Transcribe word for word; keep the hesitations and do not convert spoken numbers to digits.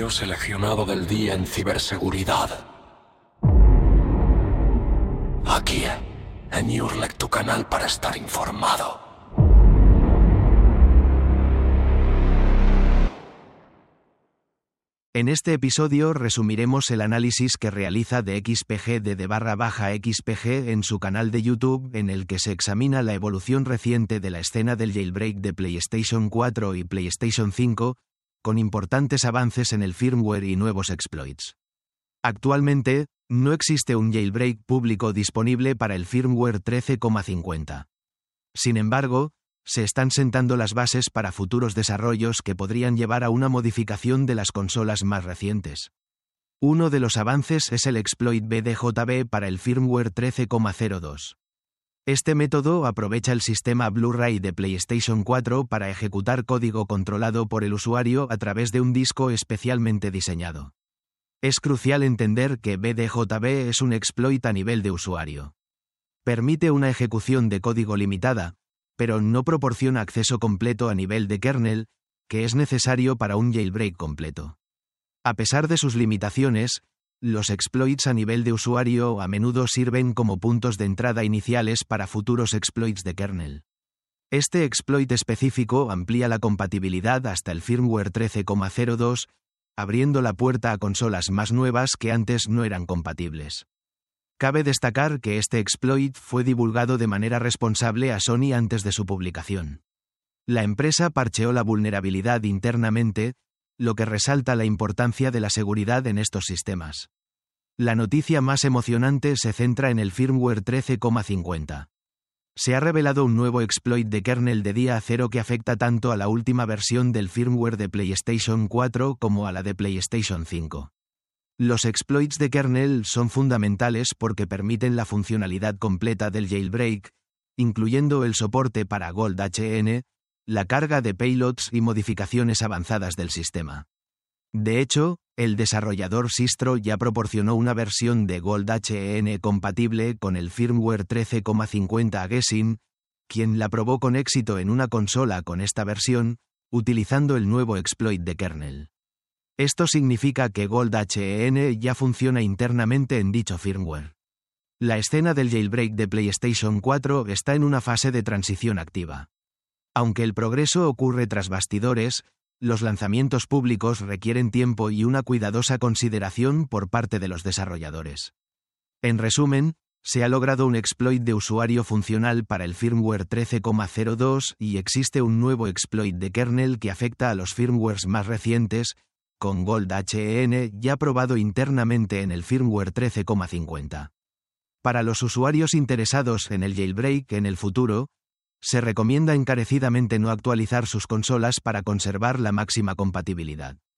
video seleccionado del día en ciberseguridad. Aquí, en Urlec, tu canal para estar informado. En este episodio resumiremos el análisis que realiza de X P G de barra baja X P G en su canal de YouTube, en el que se examina la evolución reciente de la escena del jailbreak de PlayStation cuatro y PlayStation cinco, con importantes avances en el firmware y nuevos exploits. Actualmente, no existe un jailbreak público disponible para el firmware trece coma cincuenta. Sin embargo, se están sentando las bases para futuros desarrollos que podrían llevar a una modificación de las consolas más recientes. Uno de los avances es el exploit B D J B para el firmware trece coma cero dos. Este método aprovecha el sistema Blu-ray de PlayStation cuatro para ejecutar código controlado por el usuario a través de un disco especialmente diseñado. Es crucial entender que B D J B es un exploit a nivel de usuario. Permite una ejecución de código limitada, pero no proporciona acceso completo a nivel de kernel, que es necesario para un jailbreak completo. A pesar de sus limitaciones, los exploits a nivel de usuario a menudo sirven como puntos de entrada iniciales para futuros exploits de kernel. Este exploit específico amplía la compatibilidad hasta el firmware trece coma cero dos, abriendo la puerta a consolas más nuevas que antes no eran compatibles. Cabe destacar que este exploit fue divulgado de manera responsable a Sony antes de su publicación. La empresa parcheó la vulnerabilidad internamente, lo que resalta la importancia de la seguridad en estos sistemas. La noticia más emocionante se centra en el firmware trece coma cincuenta. Se ha revelado un nuevo exploit de kernel de día cero que afecta tanto a la última versión del firmware de PlayStation cuatro como a la de PlayStation cinco. Los exploits de kernel son fundamentales porque permiten la funcionalidad completa del jailbreak, incluyendo el soporte para Gold H N, la carga de payloads y modificaciones avanzadas del sistema. De hecho, el desarrollador Sistro ya proporcionó una versión de Gold H N compatible con el firmware trece coma cincuenta a Gesin, quien la probó con éxito en una consola con esta versión, utilizando el nuevo exploit de kernel. Esto significa que Gold H N ya funciona internamente en dicho firmware. La escena del jailbreak de PlayStation cuatro está en una fase de transición activa. Aunque el progreso ocurre tras bastidores, los lanzamientos públicos requieren tiempo y una cuidadosa consideración por parte de los desarrolladores. En resumen, se ha logrado un exploit de usuario funcional para el firmware trece coma cero dos y existe un nuevo exploit de kernel que afecta a los firmwares más recientes, con Gold H N ya probado internamente en el firmware trece coma cincuenta. Para los usuarios interesados en el jailbreak en el futuro, se recomienda encarecidamente no actualizar sus consolas para conservar la máxima compatibilidad.